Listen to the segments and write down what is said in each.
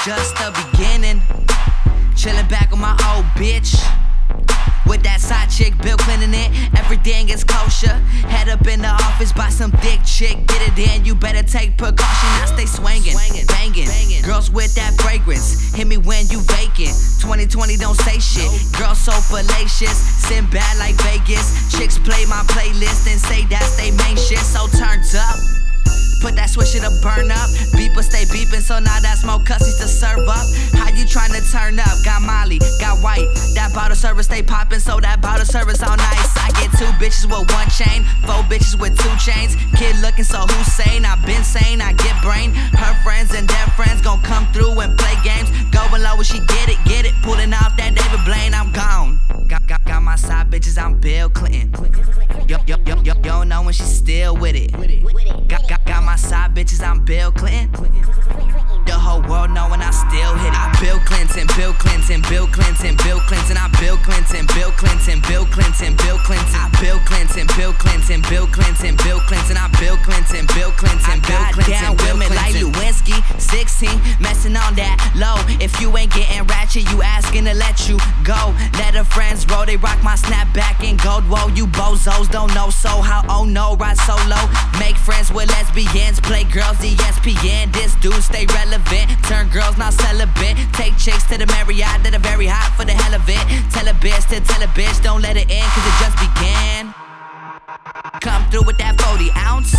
just the beginning. Chillin' back on my old bitch. With that side chick, Bill Clinton it, everything is kosher. Head up in the office by some thick chick, get it in, you better take precaution. I stay swinging, banging, girls with that fragrance, hit me when you vacant. 2020 don't say shit, girls so fallacious, sin bad like Vegas. Chicks play my playlist and say that's they main shit, so turned up. Put that switch to burn up. Beeper stay beeping, so now that's more cussies to serve up. How you tryna turn up? Got Molly, got white. That bottle service stay popping, so that bottle service all nice. I get 2 bitches with 1 chain, 4 bitches with 2 chains. Kid looking so Hussein, I been sane, I get brain. Her friends and their friends gon' come through and play games. Going low when she get it. Pulling off that David Blaine, I'm gone. Got my side bitches, I'm Bill Clinton. Yo, don't know when she still with it. Got my side bitches, I'm Bill Clinton. The whole world know when I still hit it. I Bill Clinton, Bill Clinton, Bill Clinton, Bill Clinton. I Bill Clinton, Bill Clinton, Bill Clinton, Bill Clinton. I Bill Clinton, Bill Clinton, Bill Clinton, Bill Clinton. I Bill Clinton, Bill Clinton, Bill Clinton, Bill Clinton. Like Lewinsky, 16, messing on that low. If you ain't getting ratchet, you asking to let you go. Let her friends roll, they rock my snapback in gold. Whoa, you bozos don't know, so how? Oh no, ride solo. Make friends with lesbians, play girls ESPN. This dude stay relevant, turn girls not celibate. Take chicks to the Marriott that are very hot for the hell of it. Tell a bitch to tell a bitch, don't let it end, cause it just began. Come through with that 40 ounce.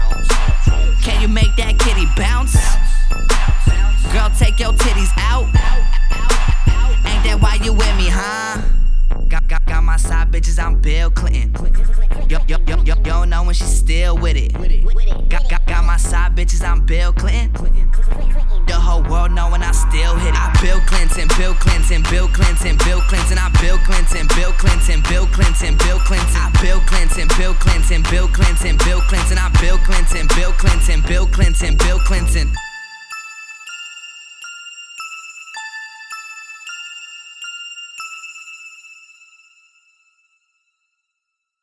Can you make that kitty bounce? Girl, take your titties out. Ain't that why you with me, huh? Got my side bitches, I'm Bill Clinton. Yo, don't know when she still with it. Got my side bitches, I'm Bill Clinton. The whole world know when I still hit it. I Bill Clinton, Bill Clinton, Bill Clinton, Bill Clinton. I Bill Clinton, Bill Clinton, Bill Clinton, Bill Clinton. I Bill Clinton, Bill Clinton, Bill Clinton, Bill Clinton.